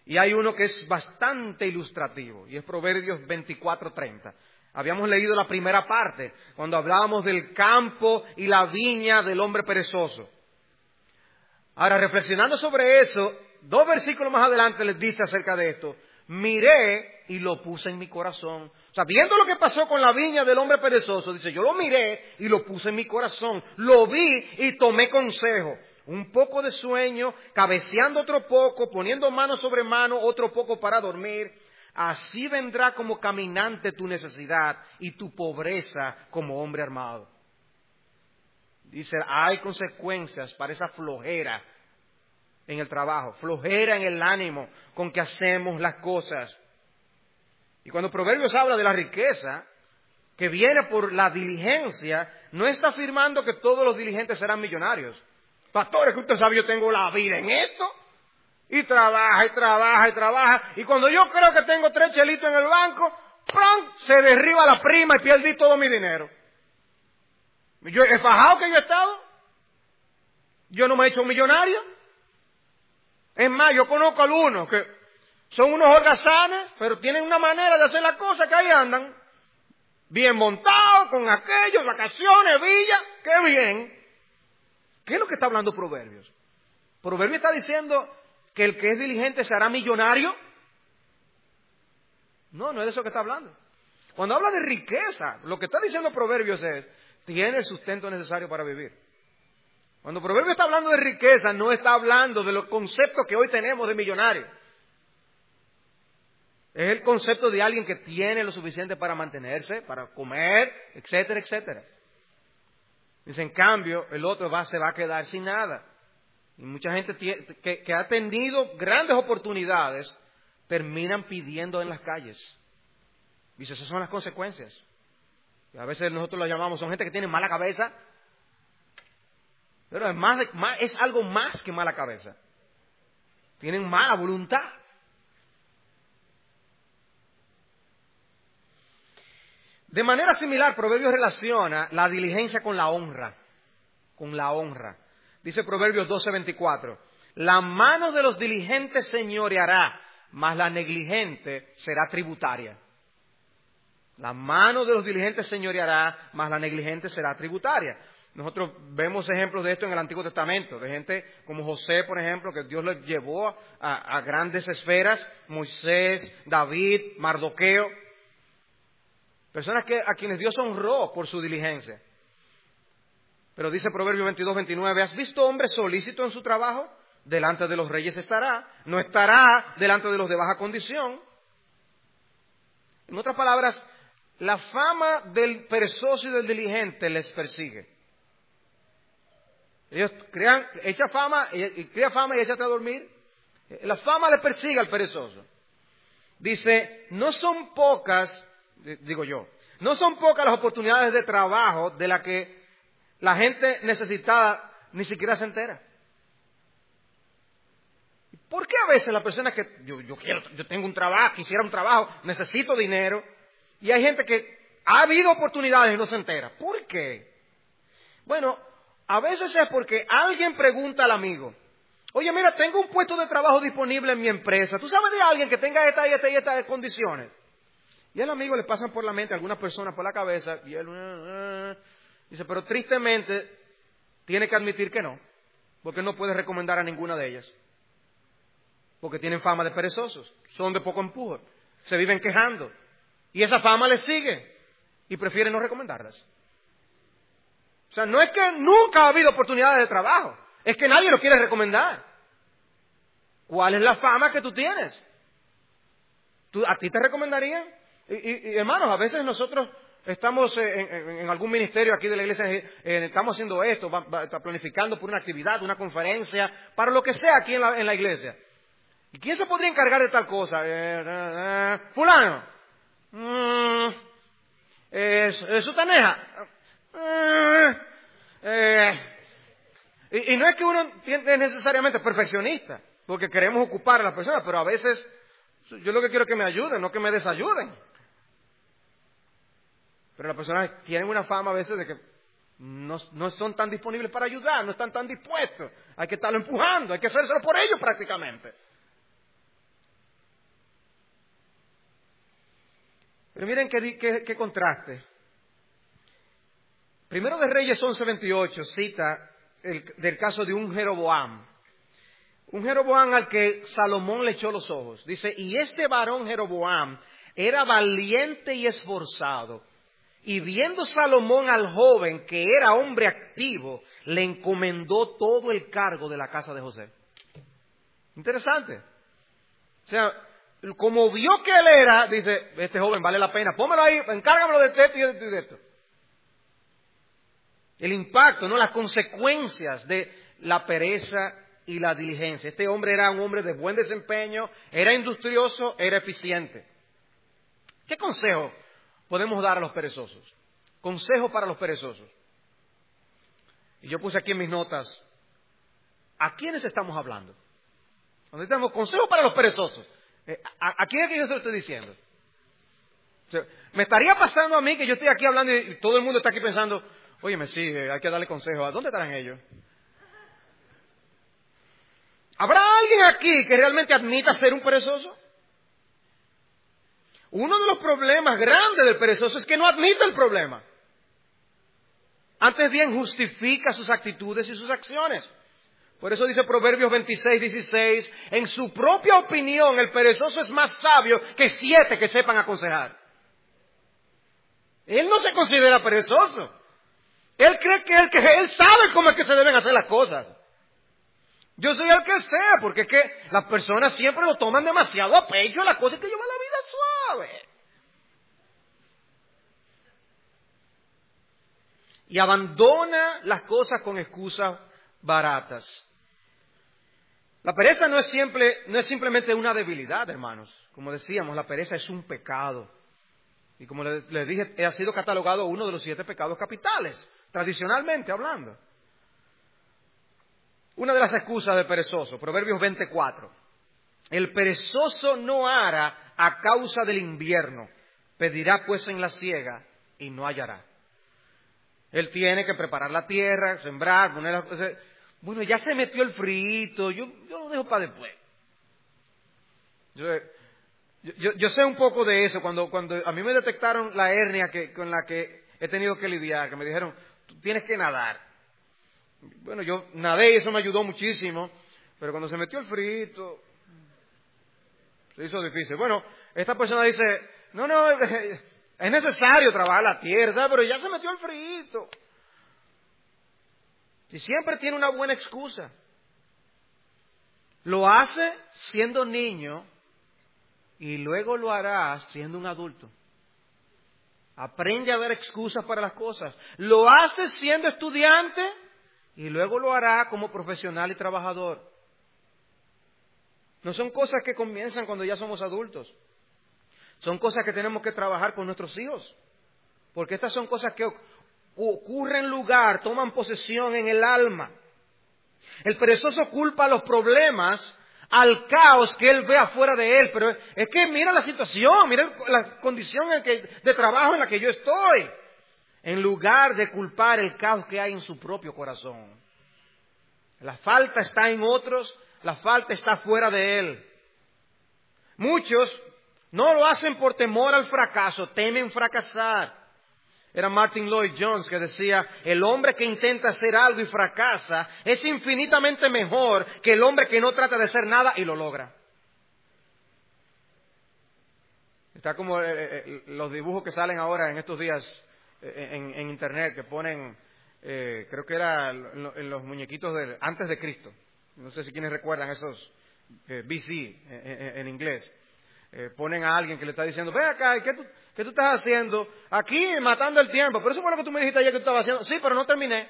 Y hay uno que es bastante ilustrativo, y es Proverbios veinticuatro treinta. Habíamos leído la primera parte, cuando hablábamos del campo y la viña del hombre perezoso. Ahora, reflexionando sobre eso, dos versículos más adelante les dice acerca de esto: miré y lo puse en mi corazón. O sea, viendo lo que pasó con la viña del hombre perezoso, dice, yo lo miré y lo puse en mi corazón. Lo vi y tomé consejo. Un poco de sueño, cabeceando otro poco, poniendo mano sobre mano, otro poco para dormir. Así vendrá como caminante tu necesidad y tu pobreza como hombre armado. Dice, hay consecuencias para esa flojera en el trabajo, flojera en el ánimo con que hacemos las cosas. Y cuando Proverbios habla de la riqueza que viene por la diligencia, no está afirmando que todos los diligentes serán millonarios. Pastores, que usted sabe, yo tengo la vida en esto, y trabaja, y trabaja, y trabaja, y cuando yo creo que tengo tres chelitos en el banco, ¡prum!, se derriba la prima y perdí todo mi dinero. Yo, ¿he fajado que yo he estado? Yo no me he hecho millonario. Es más, yo conozco a algunos que son unos holgazanes, pero tienen una manera de hacer las cosas que ahí andan, bien montados, con aquellos, vacaciones, villas, qué bien. ¿Qué es lo que está hablando Proverbios? Proverbios está diciendo que el que es diligente se hará millonario. No, no es de eso que está hablando. Cuando habla de riqueza, lo que está diciendo Proverbios es, tiene el sustento necesario para vivir. Cuando Proverbios está hablando de riqueza, no está hablando de los conceptos que hoy tenemos de millonario. Es el concepto de alguien que tiene lo suficiente para mantenerse, para comer, etcétera, etcétera. Dice, en cambio, el otro va, se va a quedar sin nada. Y mucha gente tiene, que, que ha tenido grandes oportunidades, terminan pidiendo en las calles. Dice, esas son las consecuencias. Y a veces nosotros lo llamamos, son gente que tiene mala cabeza. Pero es, más, más, es algo más que mala cabeza. Tienen mala voluntad. De manera similar, Proverbios relaciona la diligencia con la honra. Con la honra. Dice Proverbios doce veinticuatro. La mano de los diligentes señoreará, mas la negligente será tributaria. La mano de los diligentes señoreará, mas la negligente será tributaria. Nosotros vemos ejemplos de esto en el Antiguo Testamento, de gente como José, por ejemplo, que Dios le llevó a, a grandes esferas, Moisés, David, Mardoqueo. Personas que, a quienes Dios honró por su diligencia. Pero dice Proverbios veintidós veintinueve, ¿has visto hombre solícito en su trabajo? Delante de los reyes estará, no estará delante de los de baja condición. En otras palabras, la fama del perezoso y del diligente les persigue. Ellos crean, echa fama, y crea fama y échate a dormir. La fama le persigue al perezoso. Dice, no son pocas... Digo yo, no son pocas las oportunidades de trabajo de las que la gente necesitada ni siquiera se entera. ¿Por qué a veces las personas que yo, yo quiero, yo tengo un trabajo, quisiera un trabajo, necesito dinero, y hay gente que ha habido oportunidades y no se entera? ¿Por qué? Bueno, a veces es porque alguien pregunta al amigo, oye, mira, tengo un puesto de trabajo disponible en mi empresa, ¿tú sabes de alguien que tenga esta y esta y estas condiciones? Y al amigo le pasan por la mente algunas personas por la cabeza y él uh, uh, dice, pero tristemente tiene que admitir que no, porque no puede recomendar a ninguna de ellas, porque tienen fama de perezosos, son de poco empuje, se viven quejando y esa fama les sigue y prefieren no recomendarlas. O sea, no es que nunca ha habido oportunidades de trabajo, es que nadie lo quiere recomendar. ¿Cuál es la fama que tú tienes? ¿Tú, ¿A ti te recomendarían? Y, y, y hermanos, a veces nosotros estamos en, en, en algún ministerio aquí de la iglesia, eh, estamos haciendo esto, va, va, está planificando por una actividad, una conferencia, para lo que sea aquí en la, en la iglesia. ¿Y quién se podría encargar de tal cosa? Eh, eh, eh, fulano. Mm, eh, eh, Sutaneja. Eh, eh. Y, y no es que uno es necesariamente perfeccionista, porque queremos ocupar a las personas, pero a veces yo lo que quiero es que me ayuden, no que me desayuden. Pero las personas tienen una fama a veces de que no, no son tan disponibles para ayudar, no están tan dispuestos. Hay que estarlo empujando, hay que hacérselo por ellos prácticamente. Pero miren qué, qué, qué contraste. Primero de Reyes once veintiocho cita el, del caso de un Jeroboam. Un Jeroboam al que Salomón le echó los ojos. Dice, y este varón Jeroboam era valiente y esforzado. Y viendo Salomón al joven, que era hombre activo, le encomendó todo el cargo de la casa de José. Interesante. O sea, como vio que él era, dice, este joven vale la pena, pónmelo ahí, encárgamelo de esto y de esto y de esto. El impacto, ¿no? Las consecuencias de la pereza y la diligencia. Este hombre era un hombre de buen desempeño, era industrioso, era eficiente. ¿Qué consejo podemos dar a los perezosos? Consejo para los perezosos. Y yo puse aquí en mis notas, ¿a quiénes estamos hablando? Cuando estamos, consejo para los perezosos. ¿A, a quién es que yo se lo estoy diciendo? O sea, me estaría pasando a mí que yo estoy aquí hablando y todo el mundo está aquí pensando, oye, me sigue, hay que darle consejo. ¿A dónde estarán ellos? ¿Habrá alguien aquí que realmente admita ser un perezoso? Uno de los problemas grandes del perezoso es que no admite el problema. Antes bien justifica sus actitudes y sus acciones. Por eso dice Proverbios veintiséis, dieciséis, en su propia opinión el perezoso es más sabio que siete que sepan aconsejar. Él no se considera perezoso. Él cree que él, que él sabe cómo es que se deben hacer las cosas. Yo soy el que sé, porque es que las personas siempre lo toman demasiado a pecho, las cosas que llevan la vida suave. Y abandona las cosas con excusas baratas. La pereza no es, siempre, no es simplemente una debilidad, hermanos. Como decíamos, la pereza es un pecado. Y como les, les dije, ha sido catalogado uno de los siete pecados capitales, tradicionalmente hablando. Una de las excusas del perezoso, Proverbios veinticuatro. El perezoso no hará a causa del invierno, pedirá pues en la siega y no hallará. Él tiene que preparar la tierra, sembrar, poner las cosas. Bueno, ya se metió el frío, yo, yo lo dejo para después. Yo, yo, yo sé un poco de eso, cuando, cuando a mí me detectaron la hernia que, con la que he tenido que lidiar, que me dijeron, tú tienes que nadar. Bueno, yo nadé y eso me ayudó muchísimo, pero cuando se metió el frío, se hizo difícil. Bueno, esta persona dice, no, no, es necesario trabajar la tierra, pero ya se metió el frío. Y siempre tiene una buena excusa. Lo hace siendo niño y luego lo hará siendo un adulto. Aprende a ver excusas para las cosas. Lo hace siendo estudiante y luego lo hará como profesional y trabajador. No son cosas que comienzan cuando ya somos adultos. Son cosas que tenemos que trabajar con nuestros hijos. Porque estas son cosas que ocurren lugar, toman posesión en el alma. El perezoso culpa los problemas al caos que él ve afuera de él, pero es que mira la situación, mira la condición en que, de trabajo en la que yo estoy, en lugar de culpar el caos que hay en su propio corazón. La falta está en otros, la falta está fuera de él. Muchos no lo hacen por temor al fracaso, temen fracasar. Era Martin Lloyd Jones que decía, el hombre que intenta hacer algo y fracasa es infinitamente mejor que el hombre que no trata de hacer nada y lo logra. Está como eh, eh, los dibujos que salen ahora en estos días eh, en, en internet, que ponen, eh, creo que era en, en los muñequitos de antes de Cristo. No sé si quienes recuerdan esos eh, B C en, en, en inglés. Eh, ponen a alguien que le está diciendo, ven acá, ¿qué tú, ¿qué tú estás haciendo? Aquí, matando el tiempo. Pero eso fue lo que tú me dijiste ayer que tú estabas haciendo. Sí, pero no terminé.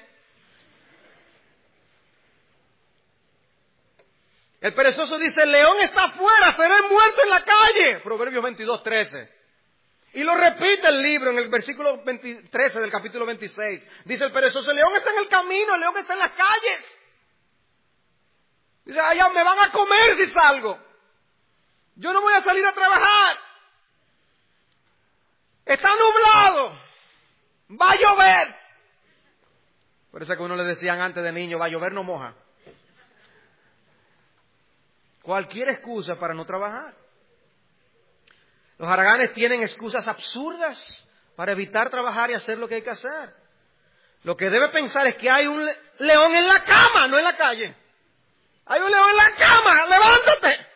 El perezoso dice, el león está afuera, seré muerto en la calle. Proverbios veintidós, trece. Y lo repite el libro en el versículo trece del capítulo veintiséis. Dice el perezoso, el león está en el camino, el león está en las calles. Dice, allá me van a comer si salgo. Yo no voy a salir a trabajar. Está nublado. Va a llover. Por eso que uno le decían antes de niño, va a llover no moja. Cualquier excusa para no trabajar. Los haraganes tienen excusas absurdas para evitar trabajar y hacer lo que hay que hacer. Lo que debe pensar es que hay un león en la cama, no en la calle. Hay un león en la cama, levántate.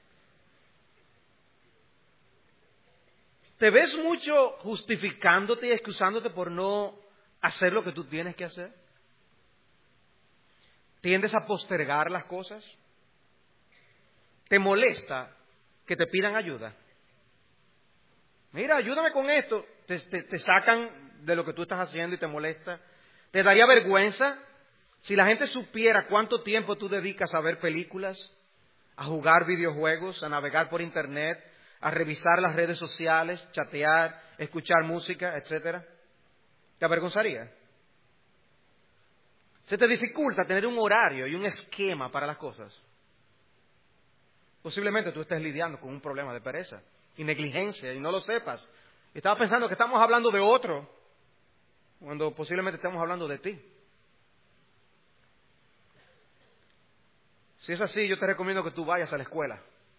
¿Te ves mucho justificándote y excusándote por no hacer lo que tú tienes que hacer? ¿Tiendes a postergar las cosas? ¿Te molesta que te pidan ayuda? Mira, ayúdame con esto. Te, te, te sacan de lo que tú estás haciendo y te molesta. ¿Te daría vergüenza si la gente supiera cuánto tiempo tú dedicas a ver películas, a jugar videojuegos, a navegar por internet, a revisar las redes sociales, chatear, escuchar música, etcétera? ¿Te avergonzaría? ¿Se te dificulta tener un horario y un esquema para las cosas? Posiblemente tú estés lidiando con un problema de pereza y negligencia y no lo sepas. Estaba pensando que estamos hablando de otro, cuando posiblemente estamos hablando de ti. Si es así, yo te recomiendo que tú vayas a la escuela,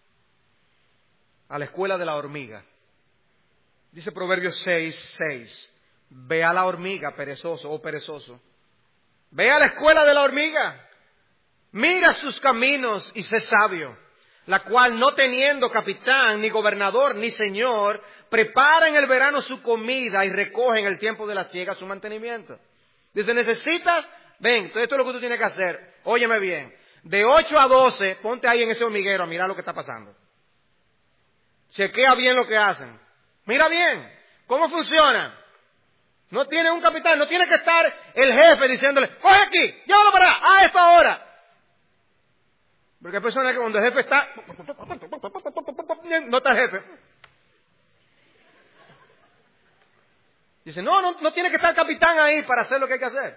a la escuela de la hormiga. Dice Proverbios seis, seis, ve a la hormiga, perezoso o perezoso. Ve a la escuela de la hormiga, mira sus caminos y sé sabio, la cual no teniendo capitán, ni gobernador, ni señor, prepara en el verano su comida y recoge en el tiempo de la siega su mantenimiento. Dice, necesitas, ven, esto es lo que tú tienes que hacer, óyeme bien, de ocho a doce, ponte ahí en ese hormiguero a mirar lo que está pasando. Chequea bien lo que hacen. Mira bien, ¿cómo funciona? No tiene un capitán, no tiene que estar el jefe diciéndole, coge aquí, llévalo para allá, a esta hora. Porque hay personas que cuando el jefe está, no está el jefe. Dice, no, no, no tiene que estar el capitán ahí para hacer lo que hay que hacer.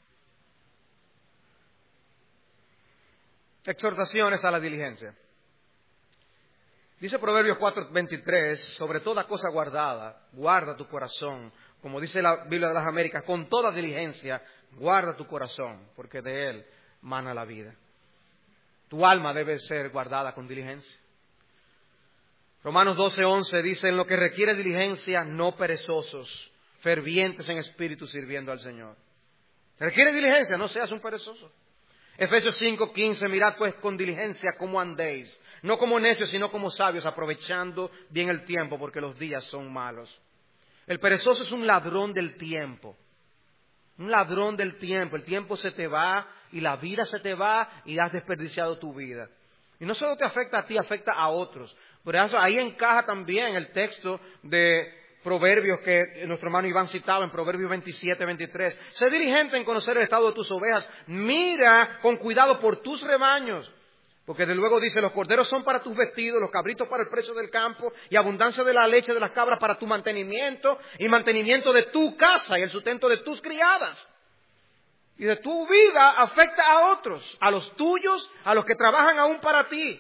Exhortaciones a la diligencia. Dice Proverbios cuatro veintitrés, sobre toda cosa guardada, guarda tu corazón. Como dice la Biblia de las Américas, con toda diligencia, guarda tu corazón, porque de él mana la vida. Tu alma debe ser guardada con diligencia. Romanos doce once dice, en lo que requiere diligencia, no perezosos, fervientes en espíritu sirviendo al Señor. ¿Se requiere diligencia? No seas un perezoso. Efesios cinco quince, mirad pues con diligencia cómo andéis, no como necios, sino como sabios, aprovechando bien el tiempo, porque los días son malos. El perezoso es un ladrón del tiempo, un ladrón del tiempo. El tiempo se te va y la vida se te va y has desperdiciado tu vida. Y no solo te afecta a ti, afecta a otros. Por eso ahí encaja también el texto de Proverbios que nuestro hermano Iván citaba en Proverbios veintisiete veintitrés. Sé diligente en conocer el estado de tus ovejas. Mira con cuidado por tus rebaños. Porque de luego dice, los corderos son para tus vestidos, los cabritos para el precio del campo, y abundancia de la leche de las cabras para tu mantenimiento, y mantenimiento de tu casa y el sustento de tus criadas. Y de tu vida afecta a otros, a los tuyos, a los que trabajan aún para ti.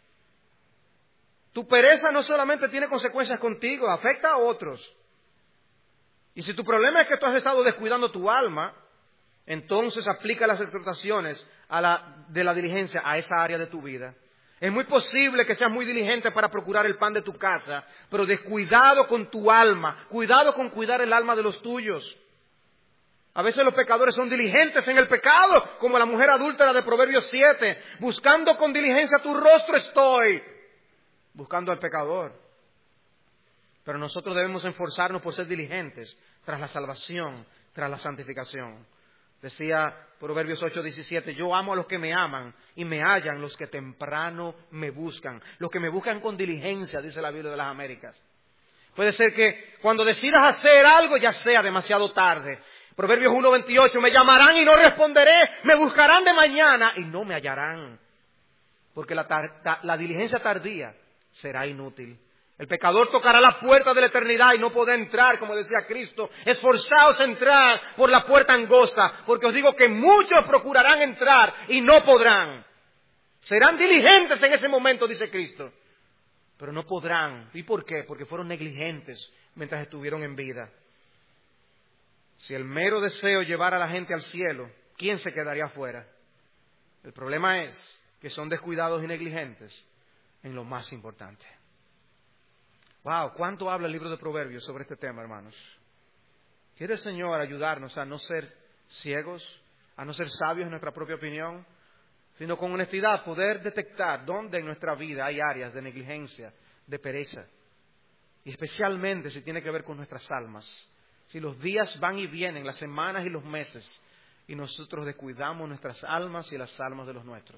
Tu pereza no solamente tiene consecuencias contigo, afecta a otros. Y si tu problema es que tú has estado descuidando tu alma, entonces aplica las exhortaciones a la, de la diligencia a esa área de tu vida. Es muy posible que seas muy diligente para procurar el pan de tu casa, pero descuidado con tu alma, cuidado con cuidar el alma de los tuyos. A veces los pecadores son diligentes en el pecado, como la mujer adúltera de Proverbios siete, buscando con diligencia tu rostro estoy, buscando al pecador. Pero nosotros debemos esforzarnos por ser diligentes tras la salvación, tras la santificación. Decía Proverbios ocho diecisiete, yo amo a los que me aman y me hallan los que temprano me buscan. Los que me buscan con diligencia, dice la Biblia de las Américas. Puede ser que cuando decidas hacer algo ya sea demasiado tarde. Proverbios uno veintiocho, me llamarán y no responderé, me buscarán de mañana y no me hallarán. Porque la, tar- ta- la diligencia tardía será inútil. El pecador tocará la puerta de la eternidad y no podrá entrar, como decía Cristo. Esforzaos a entrar por la puerta angosta, porque os digo que muchos procurarán entrar y no podrán. Serán diligentes en ese momento, dice Cristo, pero no podrán. ¿Y por qué? Porque fueron negligentes mientras estuvieron en vida. Si el mero deseo llevara a la gente al cielo, ¿quién se quedaría afuera? El problema es que son descuidados y negligentes en lo más importante. Wow, ¿cuánto habla el libro de Proverbios sobre este tema, hermanos? ¿Quiere el Señor ayudarnos a no ser ciegos, a no ser sabios en nuestra propia opinión, sino con honestidad poder detectar dónde en nuestra vida hay áreas de negligencia, de pereza, y especialmente si tiene que ver con nuestras almas? Si los días van y vienen, las semanas y los meses, y nosotros descuidamos nuestras almas y las almas de los nuestros.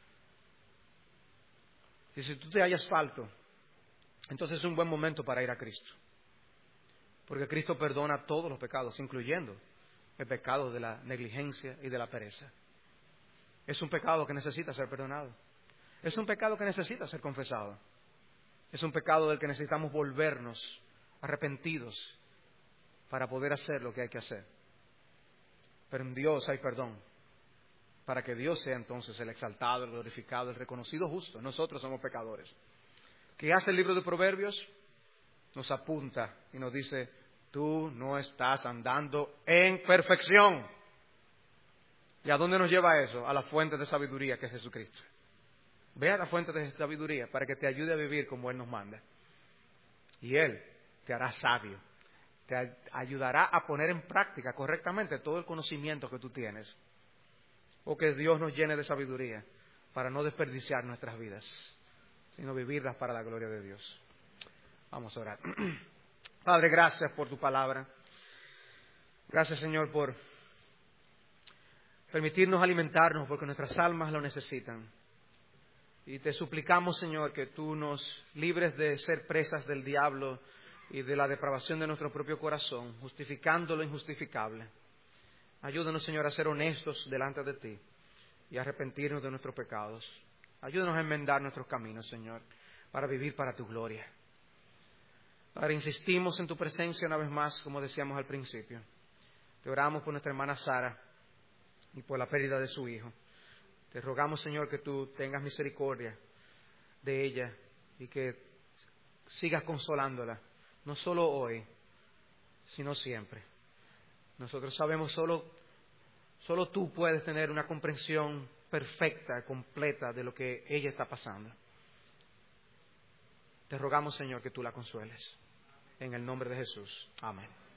Y si tú te hallas falto, entonces es un buen momento para ir a Cristo. Porque Cristo perdona todos los pecados, incluyendo el pecado de la negligencia y de la pereza. Es un pecado que necesita ser perdonado. Es un pecado que necesita ser confesado. Es un pecado del que necesitamos volvernos arrepentidos para poder hacer lo que hay que hacer. Pero en Dios hay perdón, para que Dios sea entonces el exaltado, el glorificado, el reconocido justo. Nosotros somos pecadores. ¿Qué hace el libro de Proverbios? Nos apunta y nos dice, tú no estás andando en perfección. ¿Y a dónde nos lleva eso? A la fuente de sabiduría que es Jesucristo. Ve a la fuente de sabiduría para que te ayude a vivir como Él nos manda. Y Él te hará sabio. Te ayudará a poner en práctica correctamente todo el conocimiento que tú tienes. O que Dios nos llene de sabiduría para no desperdiciar nuestras vidas, sino vivirlas para la gloria de Dios. Vamos a orar. Padre, gracias por tu palabra. Gracias, Señor, por permitirnos alimentarnos, porque nuestras almas lo necesitan. Y te suplicamos, Señor, que tú nos libres de ser presas del diablo y de la depravación de nuestro propio corazón, justificando lo injustificable. Ayúdanos, Señor, a ser honestos delante de ti y a arrepentirnos de nuestros pecados. Ayúdanos a enmendar nuestros caminos, Señor, para vivir para tu gloria. Ahora insistimos en tu presencia una vez más, como decíamos al principio. Te oramos por nuestra hermana Sara y por la pérdida de su hijo. Te rogamos, Señor, que tú tengas misericordia de ella y que sigas consolándola, no solo hoy, sino siempre. Nosotros sabemos solo, solo tú puedes tener una comprensión perfecta, completa de lo que ella está pasando. Te rogamos, Señor, que tú la consueles. En el nombre de Jesús. Amén.